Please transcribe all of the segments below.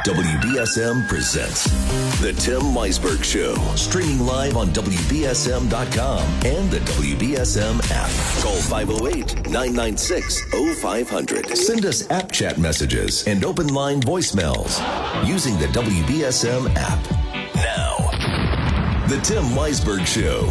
WBSM presents The Tim Weisberg Show. Streaming live on WBSM.com and the WBSM app. Call 508-996-0500. Send us app chat messages and open line voicemails using the WBSM app. Now, The Tim Weisberg Show.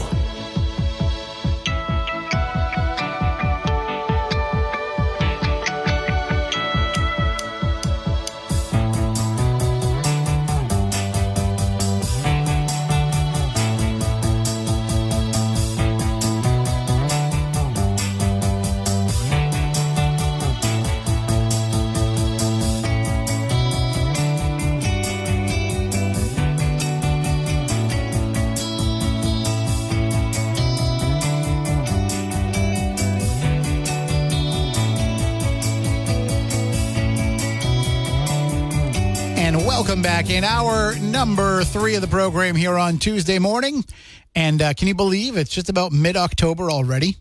Welcome back in hour number 3 of the program here on Tuesday morning. And can you believe it's just about mid-October already?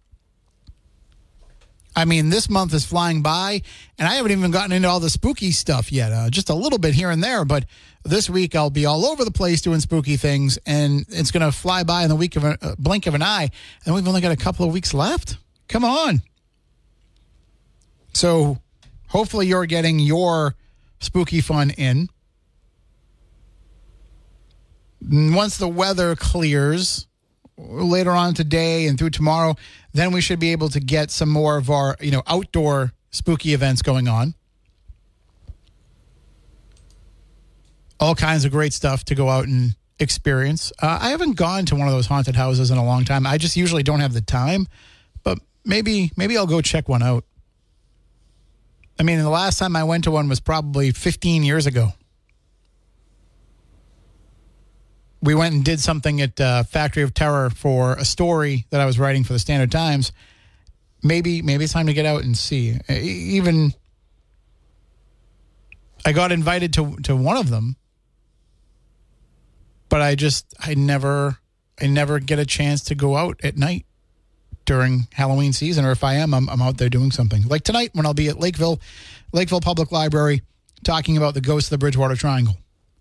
I mean, this month is flying by, and I haven't even gotten into all the spooky stuff yet. Just a little bit here and there, but this week I'll be all over the place doing spooky things, and it's going to fly by in the week of a blink of an eye, and we've only got a couple of weeks left. Come on. So hopefully you're getting your spooky fun in. Once the weather clears later on today and through tomorrow, then we should be able to get some more of our, outdoor spooky events going on. All kinds of great stuff to go out and experience. I haven't gone to one of those haunted houses in a long time. I just usually don't have the time, but maybe I'll go check one out. I mean, the last time I went to one was probably 15 years ago. We went and did something at Factory of Terror for a story that I was writing for the Standard Times. Maybe it's time to get out and see. Even I got invited to one of them, but I never get a chance to go out at night during Halloween season, or if I am, I'm out there doing something. Like tonight when I'll be at Lakeville Public Library talking about the ghost of the Bridgewater Triangle.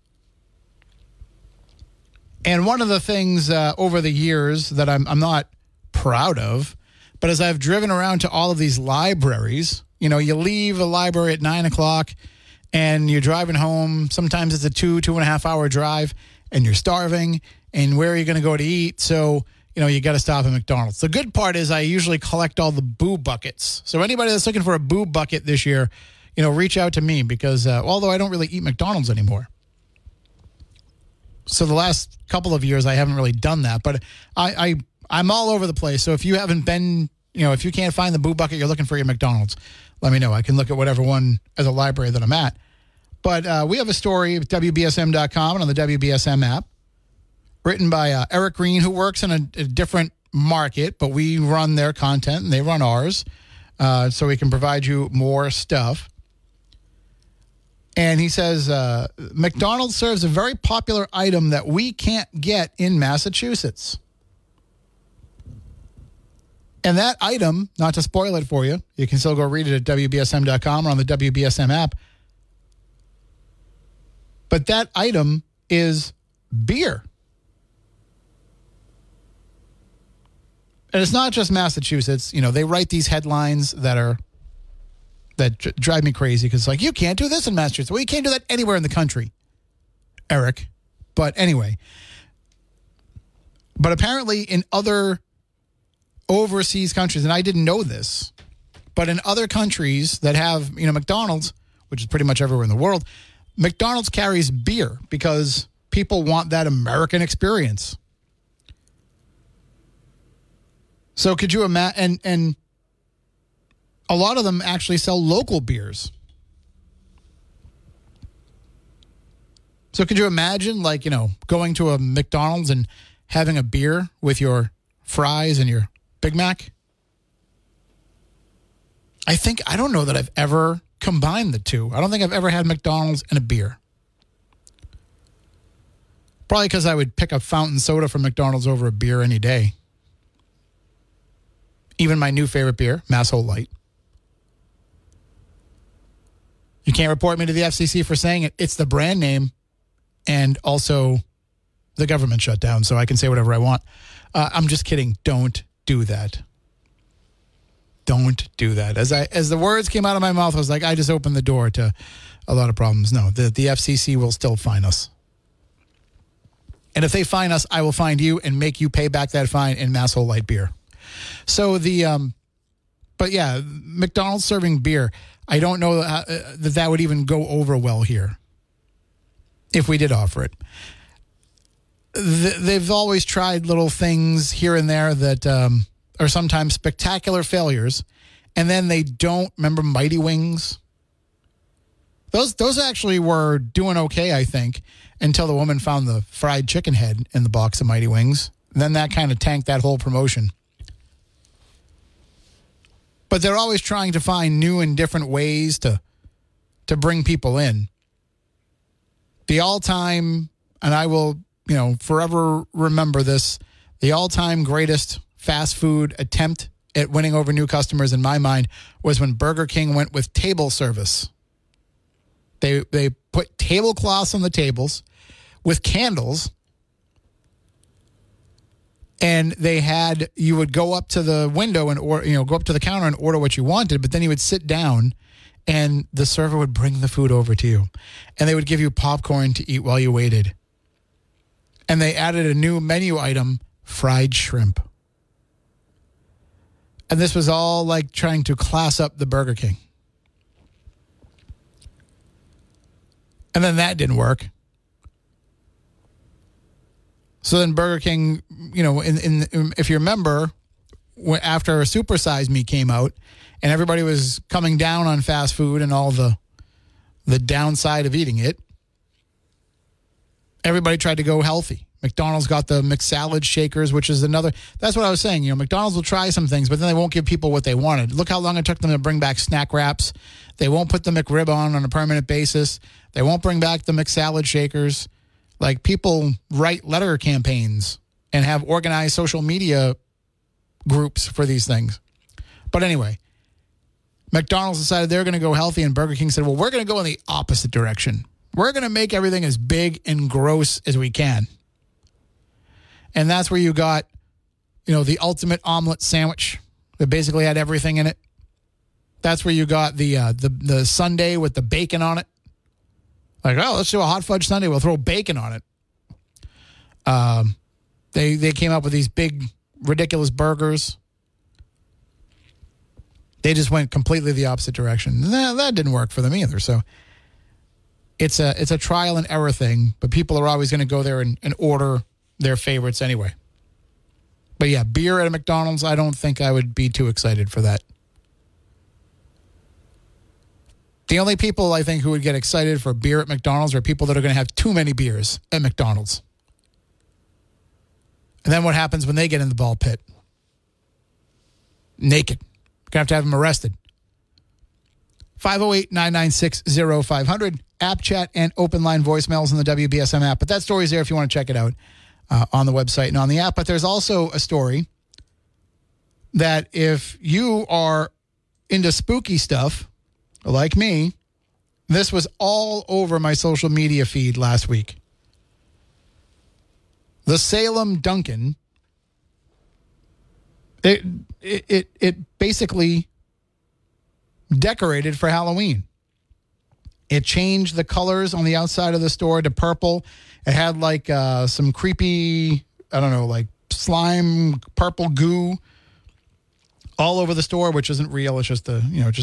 And one of the things over the years that I'm not proud of, but as I've driven around to all of these libraries, you leave a library at 9 o'clock and you're driving home. Sometimes it's a 2.5 hour drive and you're starving. And where are you going to go to eat? So, you got to stop at McDonald's. The good part is I usually collect all the boo buckets. So anybody that's looking for a boo bucket this year, reach out to me because although I don't really eat McDonald's anymore. So the last couple of years I haven't really done that, but I'm all over the place. So if you haven't been, if you can't find the boo bucket you're looking for your McDonald's, let me know. I can look at whatever one as a library that I'm at. But we have a story at WBSM.com and on the WBSM app written by Eric Green, who works in a different market, but we run their content and they run ours, so we can provide you more stuff. And he says, McDonald's serves a very popular item that we can't get in Massachusetts. And that item, not to spoil it for you, you can still go read it at WBSM.com or on the WBSM app. But that item is beer. And it's not just Massachusetts. They write these headlines that drive me crazy because it's like, you can't do this in Massachusetts. Well, you can't do that anywhere in the country, Eric. But anyway. But apparently in other overseas countries, and I didn't know this, but in other countries that have, McDonald's, which is pretty much everywhere in the world, McDonald's carries beer because people want that American experience. So could you imagine, and a lot of them actually sell local beers. So could you imagine, going to a McDonald's and having a beer with your fries and your Big Mac? I don't know that I've ever combined the two. I don't think I've ever had McDonald's and a beer. Probably because I would pick a fountain soda from McDonald's over a beer any day. Even my new favorite beer, Mass Whole Light. You can't report me to the FCC for saying it. It's the brand name and also the government shut down, so I can say whatever I want. I'm just kidding. Don't do that. Don't do that. As the words came out of my mouth, I was like, I just opened the door to a lot of problems. No, the FCC will still fine us. And if they fine us, I will find you and make you pay back that fine in Mass Whole Light beer. So but yeah, McDonald's serving beer, I don't know that would even go over well here if we did offer it. They've always tried little things here and there that are sometimes spectacular failures, and then they don't. Remember Mighty Wings? Those actually were doing okay, I think, until the woman found the fried chicken head in the box of Mighty Wings. And then that kind of tanked that whole promotion. But they're always trying to find new and different ways to bring people in. The all-time, and I will, forever remember this, the all-time greatest fast food attempt at winning over new customers in my mind was when Burger King went with table service. They put tablecloths on the tables with candles, and you would go up to the window and go up to the counter and order what you wanted, but then you would sit down and the server would bring the food over to you, and they would give you popcorn to eat while you waited. And they added a new menu item, fried shrimp. And this was all like trying to class up the Burger King. And then that didn't work. So then Burger King, if you remember, after Super Size Me came out and everybody was coming down on fast food and all the downside of eating it, everybody tried to go healthy. McDonald's got the McSalad shakers, which is another. That's what I was saying. McDonald's will try some things, but then they won't give people what they wanted. Look how long it took them to bring back snack wraps. They won't put the McRib on a permanent basis. They won't bring back the McSalad shakers. Like, people write letter campaigns and have organized social media groups for these things. But anyway, McDonald's decided they're going to go healthy, and Burger King said, well, we're going to go in the opposite direction. We're going to make everything as big and gross as we can. And that's where you got, the ultimate omelet sandwich that basically had everything in it. That's where you got the sundae with the bacon on it. Like, oh, let's do a hot fudge sundae. We'll throw bacon on it. They came up with these big, ridiculous burgers. They just went completely the opposite direction. That didn't work for them either. So it's a trial and error thing, but people are always going to go there and order their favorites anyway. But yeah, beer at a McDonald's, I don't think I would be too excited for that. The only people I think who would get excited for beer at McDonald's are people that are going to have too many beers at McDonald's. And then what happens when they get in the ball pit? Naked. Going to have them arrested. 508-996-0500. App chat and open line voicemails in the WBSM app. But that story's there if you want to check it out on the website and on the app. But there's also a story that if you are into spooky stuff, like me, this was all over my social media feed last week. The Salem Dunkin', it basically decorated for Halloween. It changed the colors on the outside of the store to purple. It had like some creepy, like slime purple goo all over the store, which isn't real. It's just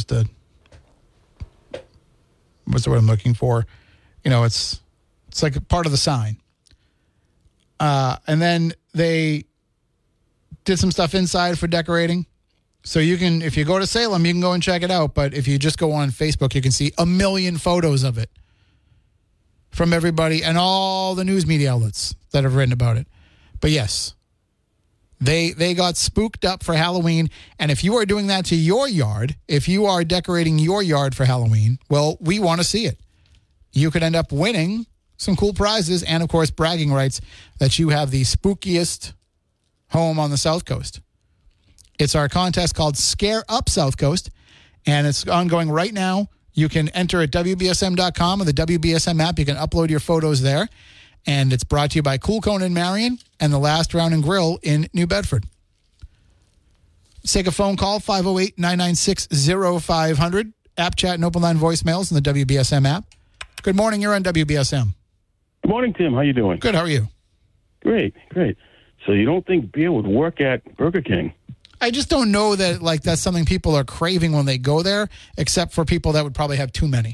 what's the word I'm looking for? It's like a part of the sign. And then they did some stuff inside for decorating. So you can, if you go to Salem, you can go and check it out. But if you just go on Facebook, you can see a million photos of it from everybody and all the news media outlets that have written about it. But yes, they got spooked up for Halloween. And if you are doing that to your yard, if you are decorating your yard for Halloween, well, we want to see it. You could end up winning some cool prizes and, of course, bragging rights that you have the spookiest home on the South Coast. It's our contest called Scare Up South Coast, and it's ongoing right now. You can enter at WBSM.com or the WBSM app. You can upload your photos there. And it's brought to you by Cool Cone in Marion and the Last Round and Grill in New Bedford. Let's take a phone call, 508-996-0500. App chat and open line voicemails in the WBSM app. Good morning. You're on WBSM. Good morning, Tim. How you doing? Good. How are you? Great. So you don't think beer would work at Burger King? I just don't know that that's something people are craving when they go there, except for people that would probably have too many.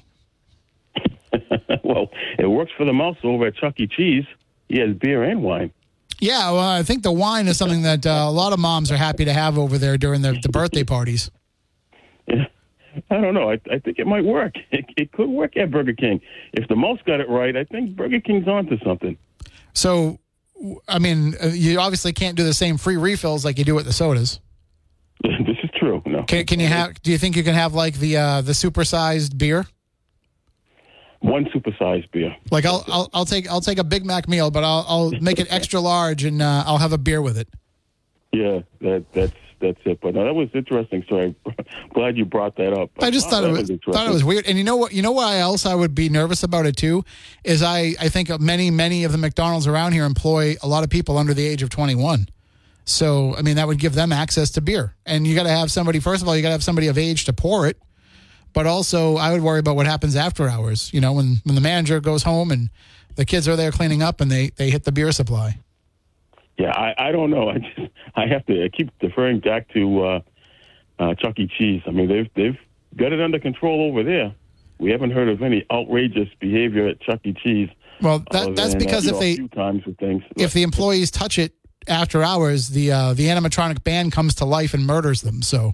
Well, it works for the mouse over at Chuck E. Cheese. He has beer and wine. Yeah, well, I think the wine is something that a lot of moms are happy to have over there during the birthday parties. Yeah. I don't know. I think it might work. It could work at Burger King. If the mouse got it right, I think Burger King's onto something. So, I mean, you obviously can't do the same free refills like you do at the sodas. This is true. No. Can you have? Do you think you can have like the supersized beer? One supersized beer. Like I'll take a Big Mac meal, but I'll make it extra large and I'll have a beer with it. Yeah, that's it. But no, that was interesting. So I'm glad you brought that up. I just thought it was weird. And you know what? You know why else I would be nervous about it too is I think many of the McDonald's around here employ a lot of people under the age of 21. So I mean that would give them access to beer. And you got to have somebody. First of all, you got to have somebody of age to pour it. But also, I would worry about what happens after hours. You know, when the manager goes home and the kids are there cleaning up and they hit the beer supply. Yeah, I don't know. I keep deferring back to Chuck E. Cheese. I mean, they've got it under control over there. We haven't heard of any outrageous behavior at Chuck E. Cheese. Well, that's because if a few times with things. If the employees touch it after hours, the animatronic band comes to life and murders them. So.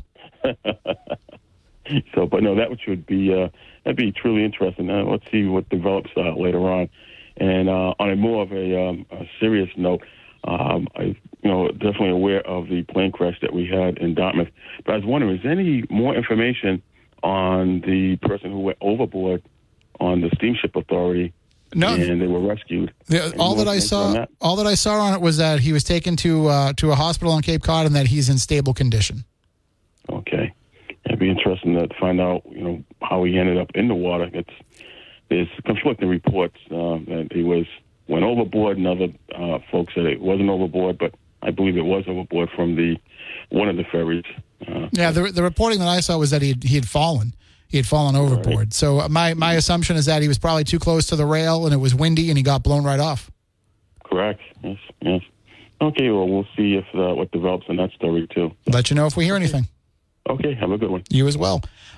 So, but no, that should be that'd be truly interesting. Let's see what develops later on. And on a more of a serious note, I'm definitely aware of the plane crash that we had in Dartmouth. But I was wondering, is there any more information on the person who went overboard on the Steamship Authority? No, and they were rescued. All that I saw on it was that he was taken to a hospital on Cape Cod and that he's in stable condition. Okay. It'd be interesting to find out, how he ended up in the water. There's conflicting reports that he went overboard, and other folks said it wasn't overboard, but I believe it was overboard from one of the ferries. The reporting that I saw was that he had fallen. He had fallen overboard. Right. So my assumption is that he was probably too close to the rail, and it was windy, and he got blown right off. Correct. Yes. Okay. Well, we'll see if what develops in that story too. Let you know if we hear anything. Okay, have a good one. You as well.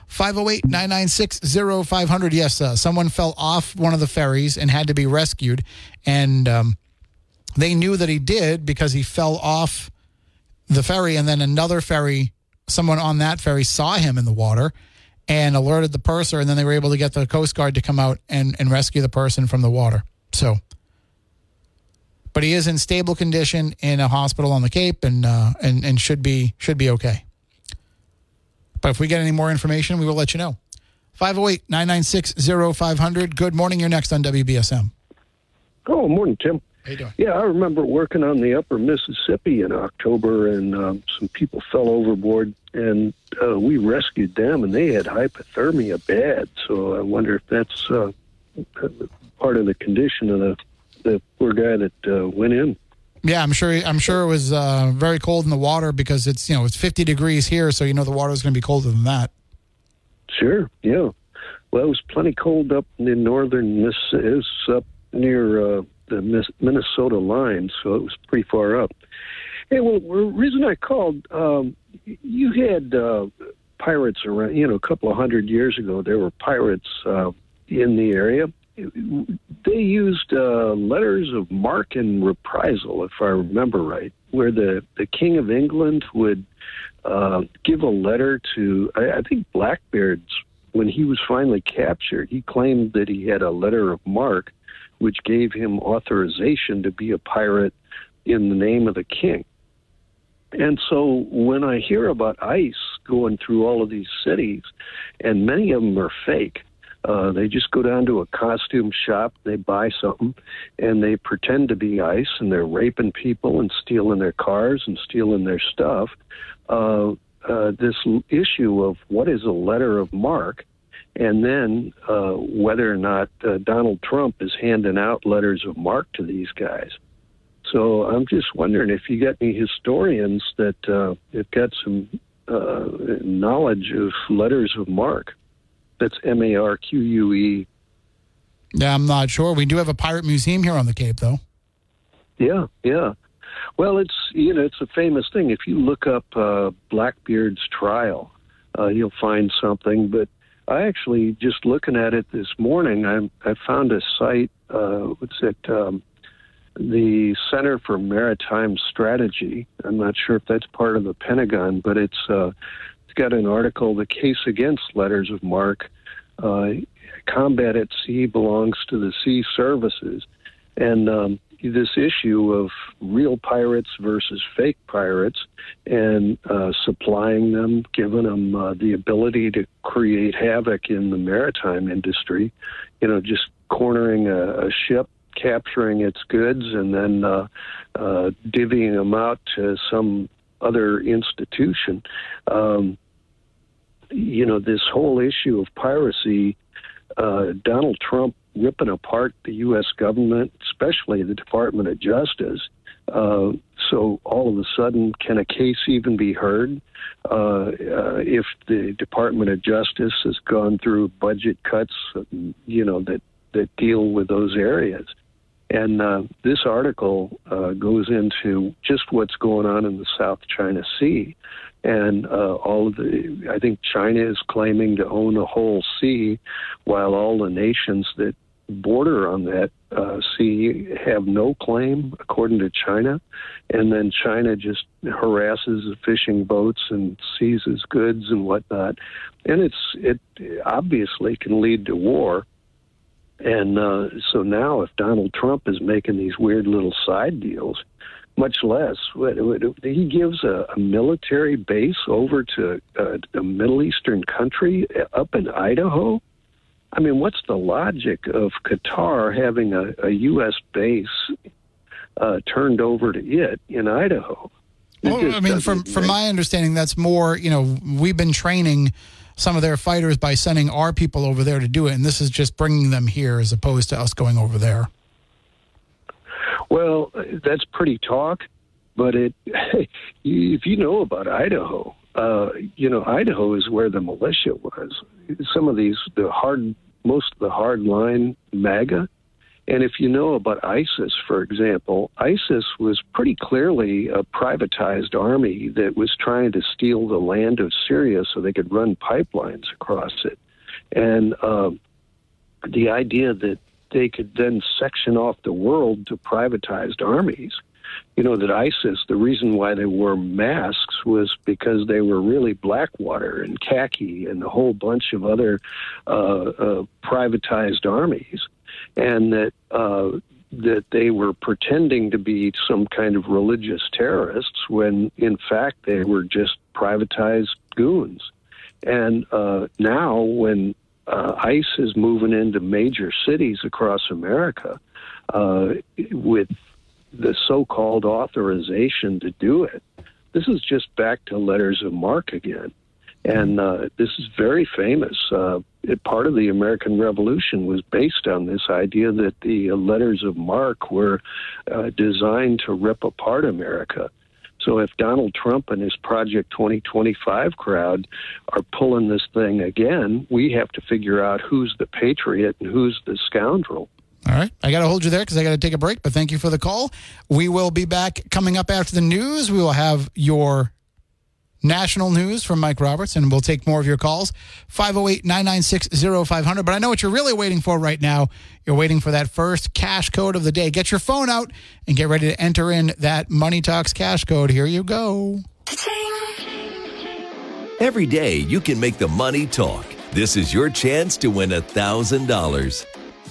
508-996-0500. Yes, someone fell off one of the ferries and had to be rescued. And they knew that he did because he fell off the ferry. And then another ferry, someone on that ferry saw him in the water and alerted the purser. And then they were able to get the Coast Guard to come out and rescue the person from the water. So, but he is in stable condition in a hospital on the Cape and should be okay. But if we get any more information, we will let you know. 508-996-0500. Good morning. You're next on WBSM. Oh, morning, Tim. How you doing? Yeah, I remember working on the upper Mississippi in October, and some people fell overboard, and we rescued them, and they had hypothermia bad. So I wonder if that's part of the condition of the poor guy that went in. Yeah, I'm sure it was very cold in the water because it's 50 degrees here, so the water is going to be colder than that. Sure, yeah. Well, it was plenty cold up in northern Mississippi. It was up near the Minnesota line, so it was pretty far up. Hey, well, the reason I called, you had pirates around, a couple of hundred years ago. There were pirates in the area. They used letters of marque and reprisal, if I remember right, where the King of England would give a letter to, I think Blackbeard's, when he was finally captured, he claimed that he had a letter of marque, which gave him authorization to be a pirate in the name of the king. And so when I hear about ICE going through all of these cities, and many of them are fake, they just go down to a costume shop, they buy something, and they pretend to be ICE, and they're raping people and stealing their cars and stealing their stuff. This issue of what is a letter of marque and then whether or not Donald Trump is handing out letters of marque to these guys. So I'm just wondering if you got any historians that have got some knowledge of letters of marque. That's MARQUE. Yeah, I'm not sure. We do have a pirate museum here on the Cape, though. Yeah. Well, it's a famous thing. If you look up Blackbeard's trial, you'll find something. But I actually, just looking at it this morning, I found a site. The Center for Maritime Strategy. I'm not sure if that's part of the Pentagon, but it's got an article, "The Case Against Letters of Marque. Combat at Sea Belongs to the Sea Services." And this issue of real pirates versus fake pirates, and supplying them, giving them the ability to create havoc in the maritime industry, just cornering a ship, capturing its goods, and then divvying them out to some other institution. This whole issue of piracy, Donald Trump ripping apart the U.S. government, especially the Department of Justice. So all of a sudden, can a case even be heard if the Department of Justice has gone through budget cuts, that deal with those areas? And this article goes into just what's going on in the South China Sea. And I think China is claiming to own the whole sea, while all the nations that border on that sea have no claim, according to China. And then China just harasses the fishing boats and seizes goods and whatnot. And it obviously can lead to war. And so now if Donald Trump is making these weird little side deals, much less, he gives a military base over to a Middle Eastern country up in Idaho. I mean, what's the logic of Qatar having a U.S. base turned over to it in Idaho? Well, I mean, from my understanding, that's more, we've been training some of their fighters by sending our people over there to do it, and this is just bringing them here as opposed to us going over there. Well, that's pretty talk, but if you know about Idaho, Idaho is where the militia was. Some of most of the hardline MAGA. And if you know about ISIS, for example, ISIS was pretty clearly a privatized army that was trying to steal the land of Syria so they could run pipelines across it. And the idea that they could then section off the world to privatized armies, that ISIS, the reason why they wore masks was because they were really Blackwater and khaki and a whole bunch of other privatized armies. And that they were pretending to be some kind of religious terrorists when, in fact, they were just privatized goons. And now when ICE is moving into major cities across America with the so-called authorization to do it, this is just back to letters of marque again. And this is very famous. Part of the American Revolution was based on this idea that the letters of marque were designed to rip apart America. So if Donald Trump and his Project 2025 crowd are pulling this thing again, we have to figure out who's the patriot and who's the scoundrel. All right. I got to hold you there because I got to take a break, but thank you for the call. We will be back coming up after the news. We will have your national news from Mike Roberts, and we'll take more of your calls, 508-996-0500. But I know what you're really waiting for right now. You're waiting for that first cash code of the day. Get your phone out and get ready to enter in that Money Talks cash code. Here you go. Every day you can make the money talk. This is your chance to win $1,000.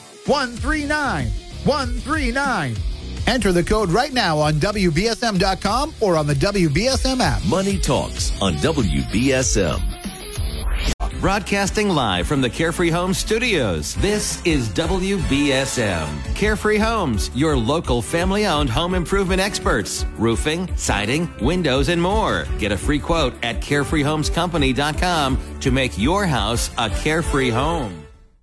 139-139. Enter the code right now on WBSM.com or on the WBSM app. Money Talks on WBSM. Broadcasting live from the Carefree Homes studios, this is WBSM. Carefree Homes, your local family-owned home improvement experts. Roofing, siding, windows, and more. Get a free quote at carefreehomescompany.com to make your house a carefree home.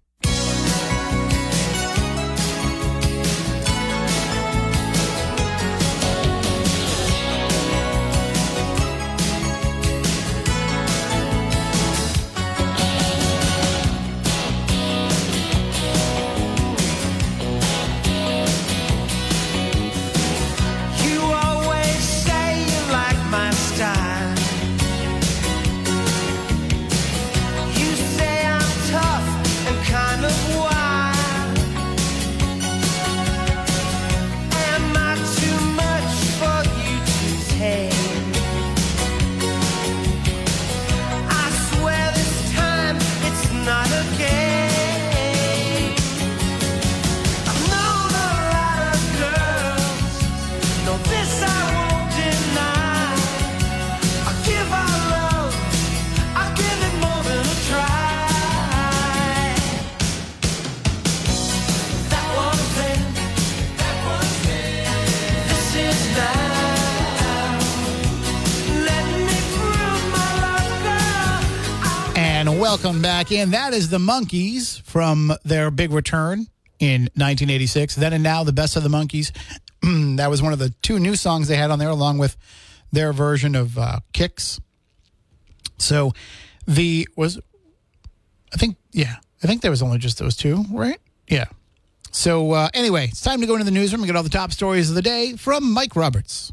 Welcome back in. That is the Monkees from their big return in 1986. Then and Now, the Best of the Monkees. That was one of the two new songs they had on there, along with their version of Kicks. So I think there was only just those two, right? Yeah. So anyway, it's time to go into the newsroom and get all the top stories of the day from Mike Roberts.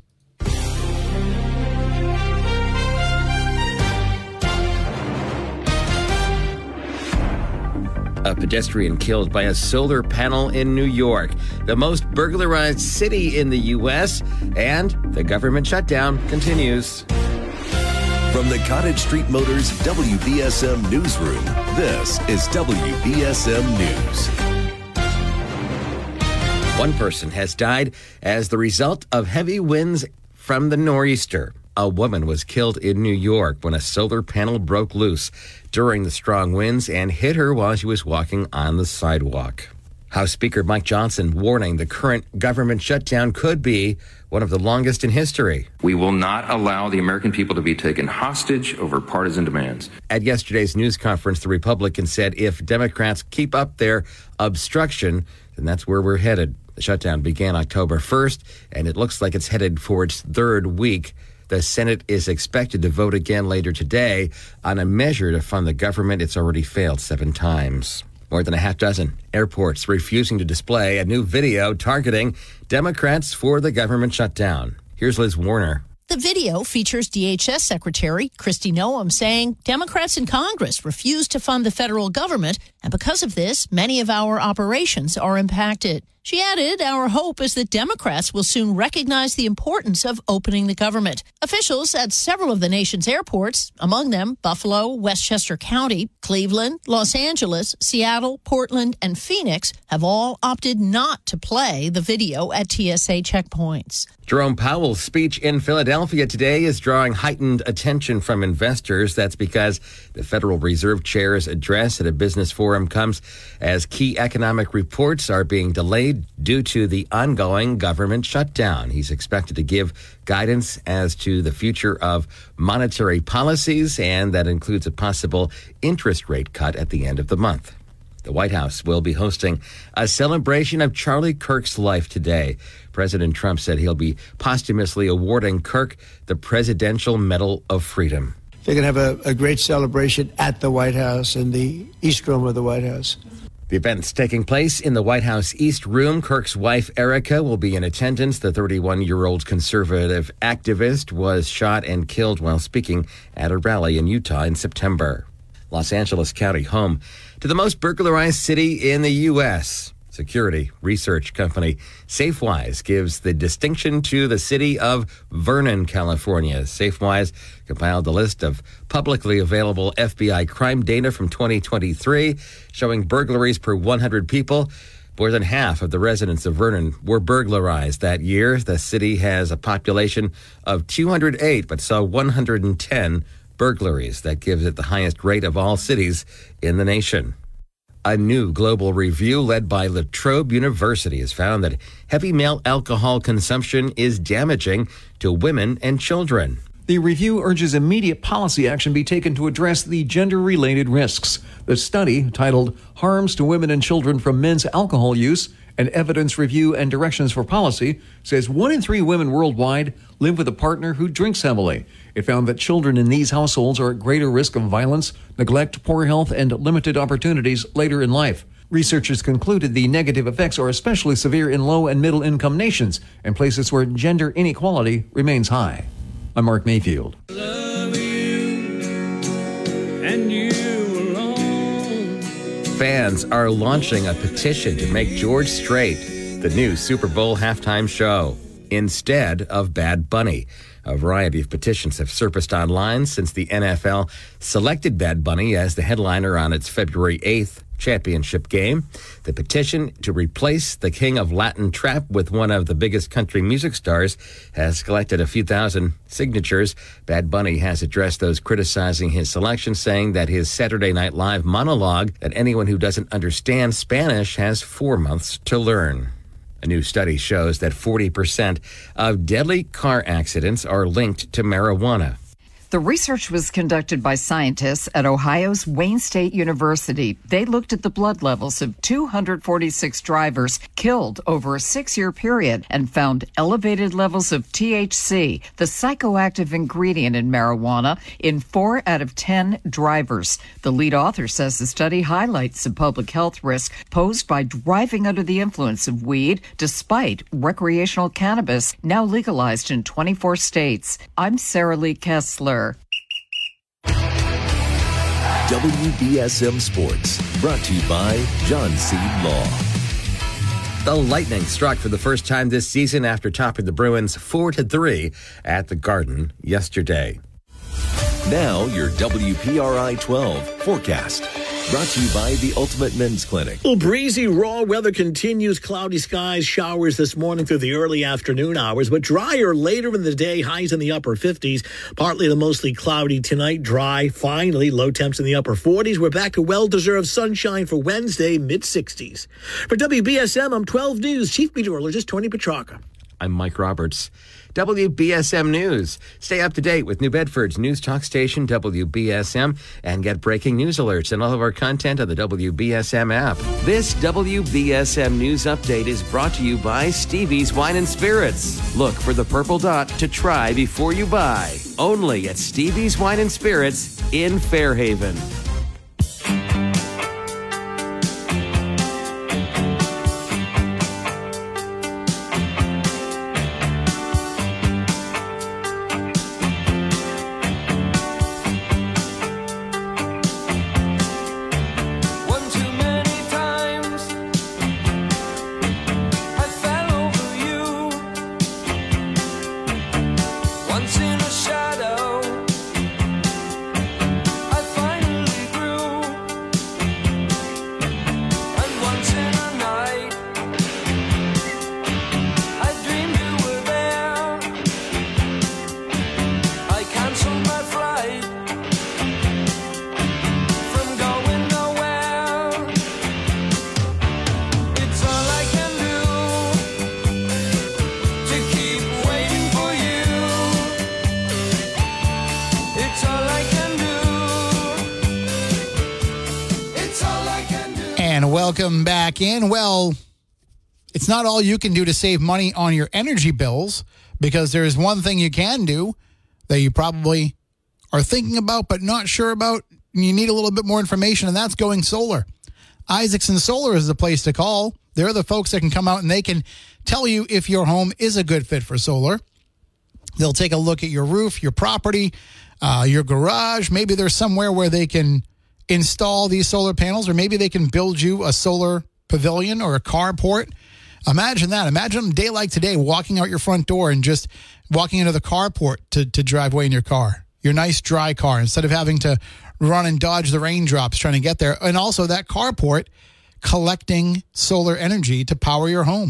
A pedestrian killed by a solar panel in New York, the most burglarized city in the U.S., and the government shutdown continues. From the Cottage Street Motors WBSM Newsroom, this is WBSM News. One person has died as the result of heavy winds from the nor'easter. A woman was killed in New York when a solar panel broke loose during the strong winds and hit her while she was walking on the sidewalk. House Speaker Mike Johnson warning the current government shutdown could be one of the longest in history. We will not allow the American people to be taken hostage over partisan demands. At yesterday's news conference, the Republicans said if Democrats keep up their obstruction, then that's where we're headed. The shutdown began October 1st, and it looks like it's headed for its third week. The Senate is expected to vote again later today on a measure to fund the government. It's already failed 7 times. More than a half dozen airports refusing to display a new video targeting Democrats for the government shutdown. Here's Liz Warner. The video features DHS Secretary Kristi Noem saying Democrats in Congress refuse to fund the federal government, and because of this, many of our operations are impacted. She added, our hope is that Democrats will soon recognize the importance of opening the government. Officials at several of the nation's airports, among them Buffalo, Westchester County, Cleveland, Los Angeles, Seattle, Portland, and Phoenix, have all opted not to play the video at TSA checkpoints. Jerome Powell's speech in Philadelphia today is drawing heightened attention from investors. That's because the Federal Reserve Chair's address at a business forum comes as key economic reports are being delayed due to the ongoing government shutdown. He's expected to give guidance as to the future of monetary policies, and that includes a possible interest rate cut at the end of the month. The White House will be hosting a celebration of Charlie Kirk's life today. President Trump said he'll be posthumously awarding Kirk the Presidential Medal of Freedom. They're going to have a great celebration at the White House, in the East Room of the White House. The event's taking place in the White House East Room. Kirk's wife, Erica, will be in attendance. The 31-year-old conservative activist was shot and killed while speaking at a rally in Utah in September. Los Angeles County, home to the most burglarized city in the U.S. Security research company SafeWise gives the distinction to the city of Vernon, California. SafeWise compiled a list of publicly available FBI crime data from 2023 showing burglaries per 100 people. More than half of the residents of Vernon were burglarized that year. The city has a population of 208, but saw 110 burglaries that gives it the highest rate of all cities in the nation. A new global review led by La Trobe University has found that heavy male alcohol consumption is damaging to women and children. The review urges immediate policy action be taken to address the gender-related risks. The study, titled Harms to Women and Children from Men's Alcohol Use, an Evidence Review and Directions for Policy, says 1 in 3 women worldwide live with a partner who drinks heavily. It found that children in these households are at greater risk of violence, neglect, poor health, and limited opportunities later in life. Researchers concluded the negative effects are especially severe in low and middle income nations and places where gender inequality remains high. I'm Mark Mayfield. Love you and you alone. Fans are launching a petition to make George Strait the new Super Bowl halftime show instead of Bad Bunny. A variety of petitions have surfaced online since the NFL selected Bad Bunny as the headliner on its February 8th championship game. The petition to replace the king of Latin trap with one of the biggest country music stars has collected a few thousand signatures. Bad Bunny has addressed those criticizing his selection, saying that his Saturday Night Live monologue that anyone who doesn't understand Spanish has 4 months to learn. A new study shows that 40% of deadly car accidents are linked to marijuana. The research was conducted by scientists at Ohio's Wayne State University. They looked at the blood levels of 246 drivers killed over a 6-year period and found elevated levels of THC, the psychoactive ingredient in marijuana, in 4 out of 10 drivers. The lead author says the study highlights the public health risk posed by driving under the influence of weed, despite recreational cannabis now legalized in 24 states. I'm Sarah Lee Kessler. WBSM Sports, brought to you by John Seed Law. The Lightning struck for the first time this season after topping the Bruins 4-3 at the Garden yesterday. Now your WPRI 12 forecast. Brought to you by the Ultimate Men's Clinic. Well, breezy, raw weather continues. Cloudy skies, showers this morning through the early afternoon hours, but drier later in the day. Highs in the upper 50s. Partly to mostly cloudy tonight. Dry, finally. Low temps in the upper 40s. We're back to well-deserved sunshine for Wednesday, mid-60s. For WBSM, I'm 12 News Chief Meteorologist Tony Petrarca. I'm Mike Roberts. WBSM News. Stay up to date with New Bedford's news talk station, WBSM, and get breaking news alerts and all of our content on the WBSM app. This WBSM News Update is brought to you by Stevie's Wine and Spirits. Look for the purple dot to try before you buy. Only at Stevie's Wine and Spirits in Fairhaven. Welcome back in. Well, it's not all you can do to save money on your energy bills, because there's one thing you can do that you probably are thinking about but not sure about, and you need a little bit more information, and that's going solar. Isaacson Solar is the place to call. They're the folks that can come out and they can tell you if your home is a good fit for solar. They'll take a look at your roof, your property, your garage. Maybe there's somewhere where they can install these solar panels, or maybe they can build you a solar pavilion or a carport. Imagine that. Imagine a day like today, walking out your front door and just walking into the carport to drive away in your car, your nice dry car, instead of having to run and dodge the raindrops trying to get there. And also that carport collecting solar energy to power your home.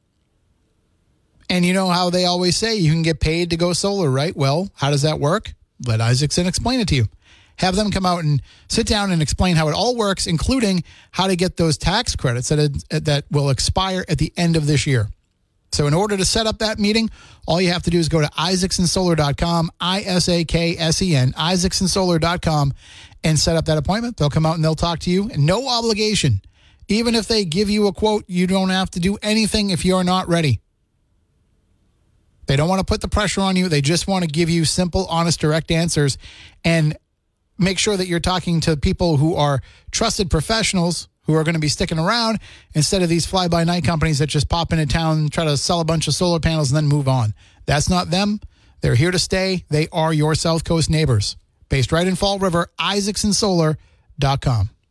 And you know how they always say you can get paid to go solar, right? Well, how does that work? let Isaacson explain it to you. Have them come out and sit down and explain how it all works, including how to get those tax credits that will expire at the end of this year. So in order to set up that meeting, all you have to do is go to isaacsonsolar.com, ISAKSEN, isaacsonsolar.com, and set up that appointment. They'll come out and they'll talk to you. No obligation. Even if they give you a quote, you don't have to do anything if you're not ready. They don't want to put the pressure on you. They just want to give you simple, honest, direct answers and make sure that you're talking to people who are trusted professionals who are going to be sticking around instead of these fly-by-night companies that just pop into town, try to sell a bunch of solar panels, and then move on. That's not them. They're here to stay. They are your South Coast neighbors. Based right in Fall River, isaacsonsolar.com.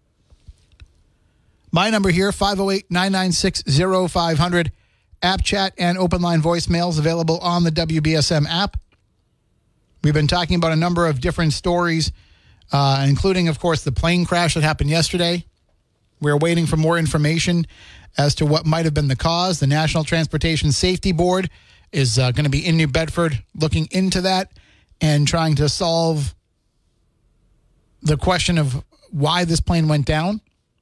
My number here, 508-996-0500. App chat and open line voicemails available on the WBSM app. We've been talking about a number of different stories, including, of course, the plane crash that happened yesterday. We're waiting for more information as to what might have been the cause. The National Transportation Safety Board is going to be in New Bedford looking into that and trying to solve the question of why this plane went down,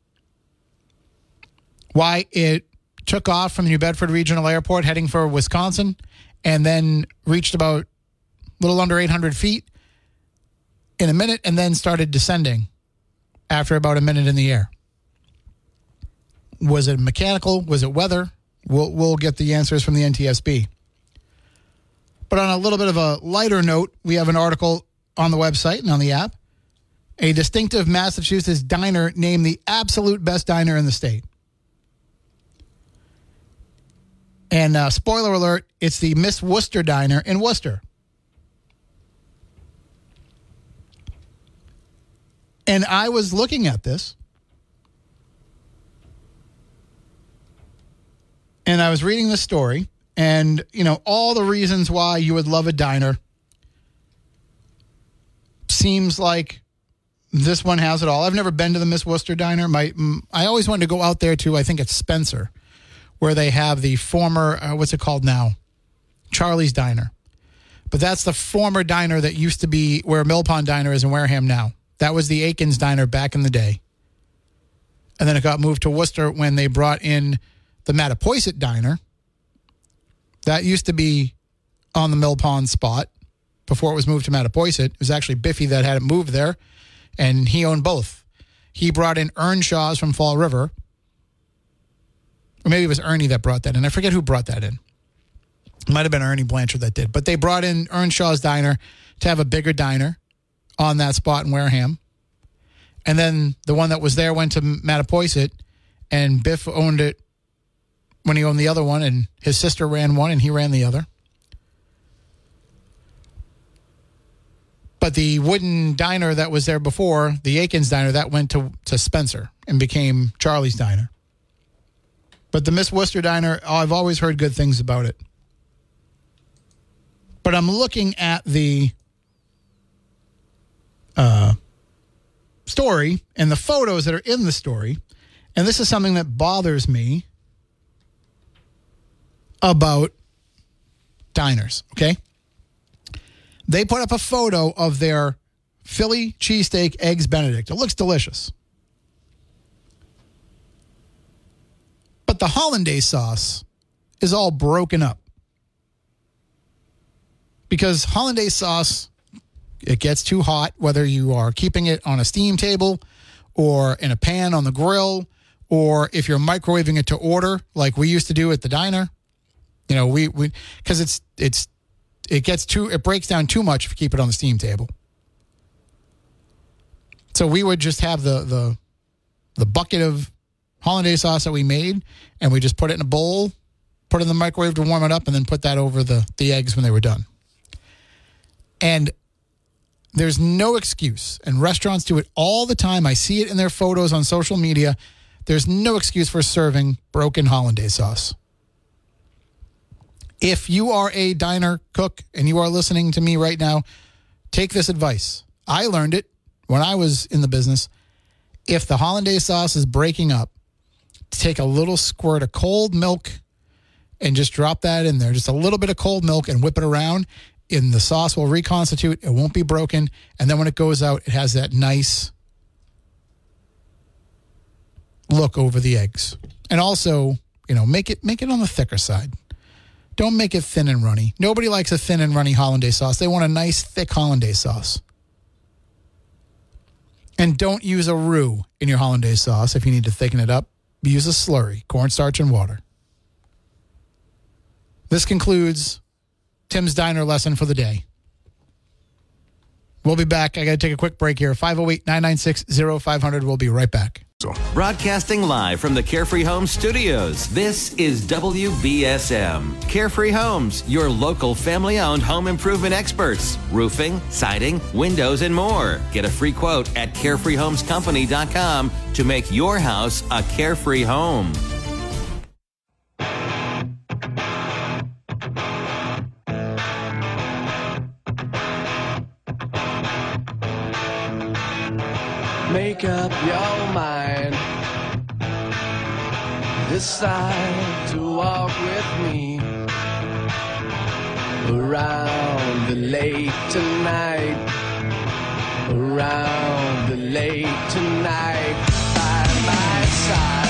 why it took off from the New Bedford Regional Airport heading for Wisconsin and then reached about a little under 800 feet in a minute and then started descending after about a minute in the air. Was it mechanical? Was it weather? We'll get the answers from the NTSB. But on a little bit of a lighter note, we have an article on the website and on the app. A distinctive Massachusetts diner named the absolute best diner in the state. And spoiler alert, it's the Miss Worcester Diner in Worcester. And I was looking at this, and I was reading the story, and, you know, all the reasons why you would love a diner. Seems like this one has it all. I've never been to the Miss Worcester Diner. I always wanted to go out there to, I think it's Spencer, where they have the former, what's it called now? Charlie's Diner. But that's the former diner that used to be where Mill Pond Diner is in Wareham now. That was the Aikens Diner back in the day. And then it got moved to Worcester when they brought in the Mattapoisett Diner. That used to be on the Mill Pond spot before it was moved to Mattapoisett. It was actually Biffy that had it moved there, and he owned both. He brought in Earnshaw's from Fall River. Or maybe it was Ernie that brought that in. I forget who brought that in. It might have been Ernie Blanchard that did. But they brought in Earnshaw's Diner to have a bigger diner on that spot in Wareham. And then the one that was there went to Mattapoisett, and Biff owned it when he owned the other one, and his sister ran one, and he ran the other. But the wooden diner that was there before, the Aikens Diner, that went to Spencer and became Charlie's Diner. But the Miss Worcester Diner, I've always heard good things about it. But I'm looking at the story and the photos that are in the story, and this is something that bothers me about diners, okay? They put up a photo of their Philly cheesesteak eggs Benedict. It looks delicious. But the hollandaise sauce is all broken up. Because hollandaise sauce, it gets too hot, whether you are keeping it on a steam table or in a pan on the grill, or if you're microwaving it to order, like we used to do at the diner. You know, we because it breaks down too much if you keep it on the steam table. So we would just have the bucket of hollandaise sauce that we made, and we just put it in a bowl, put it in the microwave to warm it up, and then put that over the eggs when they were done. And there's no excuse, and restaurants do it all the time. I see it in their photos on social media. There's no excuse for serving broken hollandaise sauce. If you are a diner cook and you are listening to me right now, take this advice. I learned it when I was in the business. If the hollandaise sauce is breaking up, take a little squirt of cold milk and just drop that in there. Just a little bit of cold milk and whip it around. and the sauce will reconstitute. It won't be broken. And then when it goes out, it has that nice look over the eggs. And also, make it on the thicker side. Don't make it thin and runny. Nobody likes a thin and runny hollandaise sauce. They want a nice, thick hollandaise sauce. And don't use a roux in your hollandaise sauce if you need to thicken it up. Use a slurry, cornstarch and water. This concludes Tim's Diner lesson for the day. We'll be back. I got to take a quick break here. 508-996-0500. We'll be right back. Broadcasting live from the Carefree Homes studios, this is WBSM. Carefree Homes, your local family-owned home improvement experts. Roofing, siding, windows, and more. Get a free quote at carefreehomescompany.com to make your house a carefree home. Make up your mind. Decide to walk with me around the lake tonight. Around the lake tonight. By my side.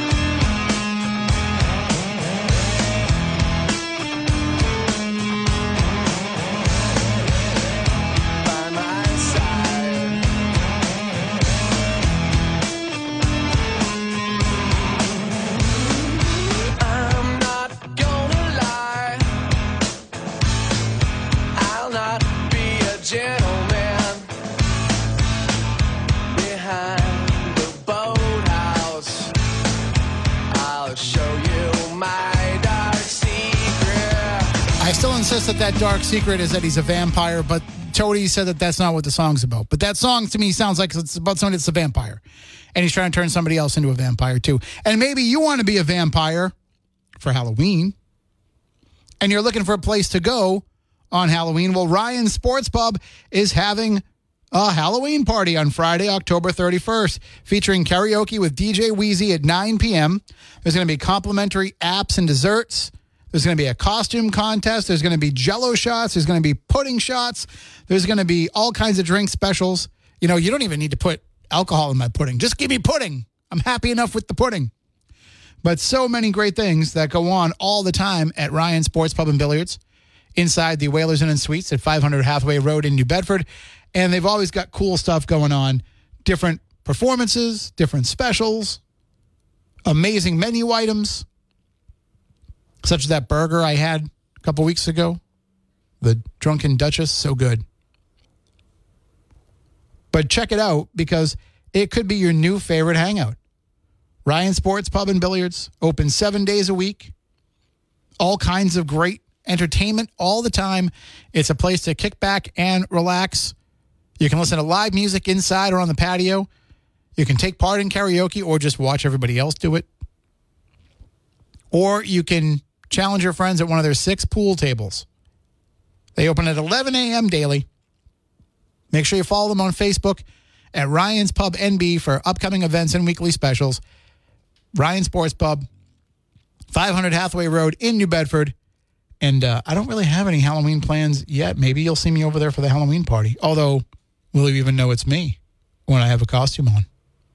Insist that dark secret is that he's a vampire, but Toady said that that's not what the song's about. But that song to me sounds like it's about somebody that's a vampire, and he's trying to turn somebody else into a vampire too. And maybe you want to be a vampire for Halloween, and you're looking for a place to go on Halloween. Well, Ryan's Sports Pub is having a Halloween party on Friday, October 31st, featuring karaoke with DJ Wheezy at 9 p.m. There's going to be complimentary apps and desserts. There's going to be a costume contest. There's going to be Jell-O shots. There's going to be pudding shots. There's going to be all kinds of drink specials. You don't even need to put alcohol in my pudding. Just give me pudding. I'm happy enough with the pudding. But so many great things that go on all the time at Ryan Sports Pub and Billiards inside the Whalers Inn and Suites at 500 Hathaway Road in New Bedford. And they've always got cool stuff going on. Different performances, different specials, amazing menu items. Such as that burger I had a couple weeks ago. The Drunken Duchess, so good. But check it out because it could be your new favorite hangout. Ryan Sports Pub and Billiards, open 7 days a week. All kinds of great entertainment all the time. It's a place to kick back and relax. You can listen to live music inside or on the patio. You can take part in karaoke or just watch everybody else do it. Or you can challenge your friends at one of their 6 pool tables. They open at 11 a.m. daily. Make sure you follow them on Facebook at Ryan's Pub NB for upcoming events and weekly specials. Ryan Sports Pub, 500 Hathaway Road in New Bedford. And I don't really have any Halloween plans yet. Maybe you'll see me over there for the Halloween party. Although, will you even know it's me when I have a costume on?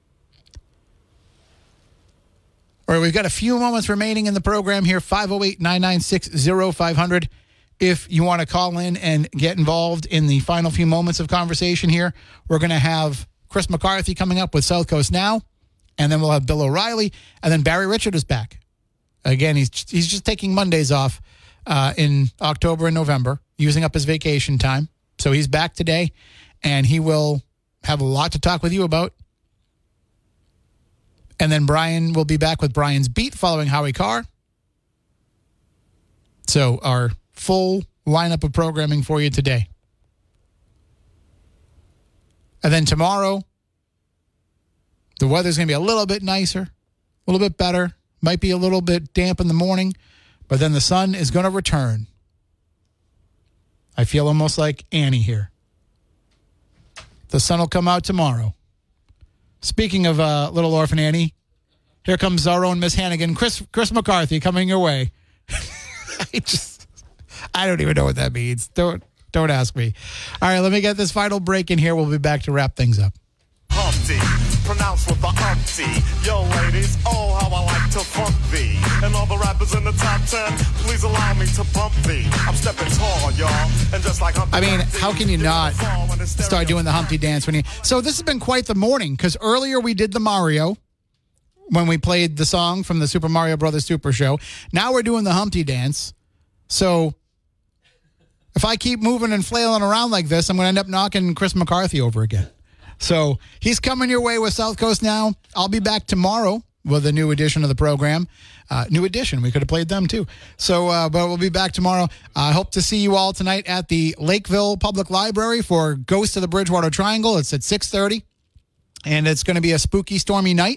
All right, we've got a few moments remaining in the program here, 508-996-0500. If you want to call in and get involved in the final few moments of conversation here, we're going to have Chris McCarthy coming up with South Coast Now, and then we'll have Bill O'Reilly, and then Barry Richard is back. Again, he's just taking Mondays off in October and November, using up his vacation time. So he's back today, and he will have a lot to talk with you about. And then Brian will be back with Brian's Beat following Howie Carr. So our full lineup of programming for you today. And then tomorrow, the weather's going to be a little bit nicer, a little bit better. Might be a little bit damp in the morning, but then the sun is going to return. I feel almost like Annie here. The sun will come out tomorrow. Speaking of Little Orphan Annie, here comes our own Miss Hannigan, Chris McCarthy, coming your way. I don't even know what that means. Don't ask me. All right, let me get this final break in here. We'll be back to wrap things up. Humpty, pronounced with the umpty. Yo, ladies, oh, how I like to funk thee. And all the rappers in the top 10, please allow me to bump thee. I'm stepping tall, y'all. And just like Humpty, I mean, how can you not start doing the Humpty dance when you... So this has been quite the morning, because earlier we did the Mario when we played the song from the Super Mario Brothers Super Show. Now we're doing the Humpty dance. So if I keep moving and flailing around like this, I'm going to end up knocking Chris McCarthy over again. So he's coming your way with South Coast Now. I'll be back tomorrow with a new edition of the program. New edition. We could have played them too. So, but we'll be back tomorrow. I hope to see you all tonight at the Lakeville Public Library for Ghost of the Bridgewater Triangle. It's at 6:30, and it's going to be a spooky, stormy night.